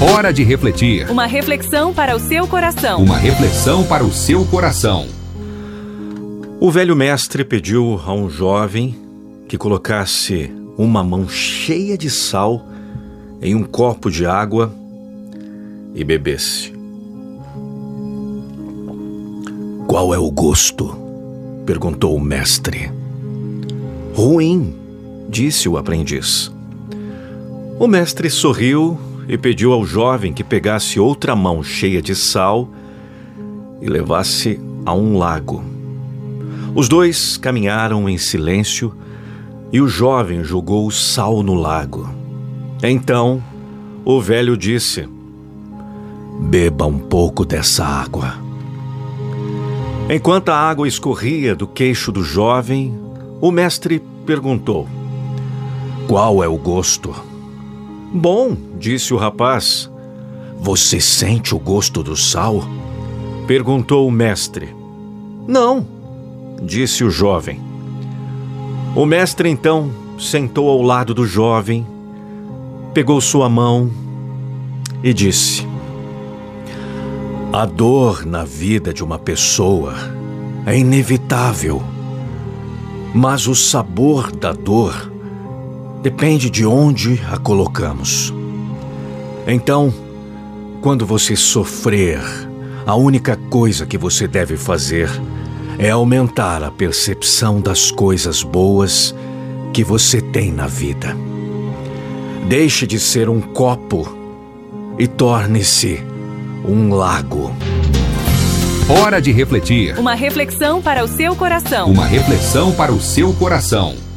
Hora de refletir. Uma reflexão para o seu coração. Uma reflexão para o seu coração. O velho mestre pediu a um jovem que colocasse uma mão cheia de sal em um copo de água e bebesse. "Qual é o gosto?" perguntou o mestre. "Ruim", disse o aprendiz. O mestre sorriu e pediu ao jovem que pegasse outra mão cheia de sal e levasse a um lago. Os dois caminharam em silêncio e o jovem jogou o sal no lago. Então, o velho disse: "Beba um pouco dessa água." Enquanto a água escorria do queixo do jovem, o mestre perguntou: "Qual é o gosto?" "Bom", disse o rapaz. "Você sente o gosto do sal?" perguntou o mestre. "Não", disse o jovem. O mestre então sentou ao lado do jovem, pegou sua mão e disse: "A dor na vida de uma pessoa é inevitável, mas o sabor da dor depende de onde a colocamos. Então, quando você sofrer, a única coisa que você deve fazer é aumentar a percepção das coisas boas que você tem na vida. Deixe de ser um copo e torne-se um lago." Hora de refletir. Uma reflexão para o seu coração. Uma reflexão para o seu coração.